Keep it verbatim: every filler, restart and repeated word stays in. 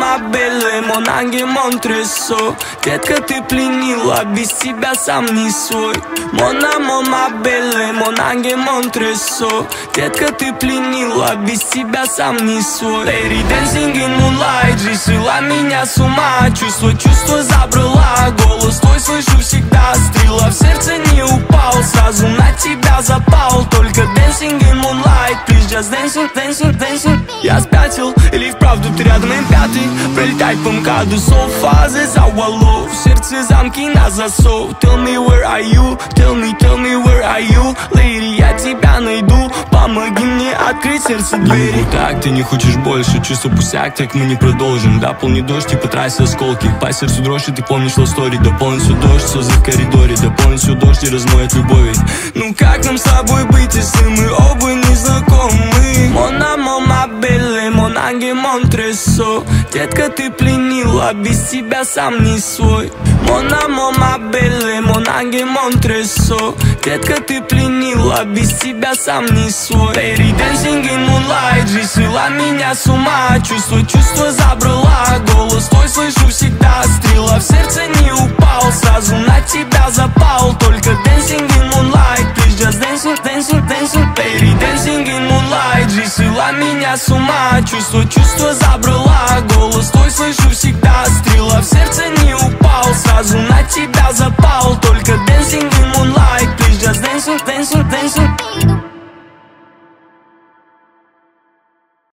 мама белая, мон ангел, мон тресо. Детка, ты пленила, без тебя сам не свой. Мона, мама белая, мон ангел, мон тресо. Детка, ты пленила, без тебя сам не свой. Lady dancing in moonlight, жизнь свела меня с ума. Чувство, чувство забрала, голос твой слышу всегда. Стрела в сердце не упал, сразу на тебя запал. Только dancing in moonlight, please just dancing, dancing, dancing. Я спятил, или вправду ты рядом и пятый. Пролетать по МКАДу, so far, this our love. В сердце замки на засов. Tell me where are you, tell me, tell me where are you. Lady, я тебя найду, помоги мне открыть сердце двери. Ну так, ты не хочешь больше, чувство пустяк, так мы не продолжим. Да, полный дождь и по трассе осколки. По сердцу дрожь, и ты помнишь love story. Да полностью дождь, слезы в коридоре. Да полностью дождь и размоет любовь. Ну как нам с тобой быть, если мы оба не знакомы? Мона, мама белая, мон ангел, мон тресо. Детка, ты пленила, без тебя сам не свой. Мона, мама белая, мон ангел, мон тресо. Детка, ты пленила, без тебя сам не свой. Lady dancing in moonlight, жизнь свела меня с ума. Чувство, чувство забрала, голос твой слышу всегда. Стрела в сердце не упал, сразу на тебя запал. Только dancing in moonlight, please just dancing, dancing, dancing. Lady dancing in moonlight, жизнь свела меня с ума. Чувство, чувство забрала, голос твой слышу всегда. Стрела в сердце не упал, сразу на тебя запал. Только dancing in moonlight, please just dancing, dancing, dancing.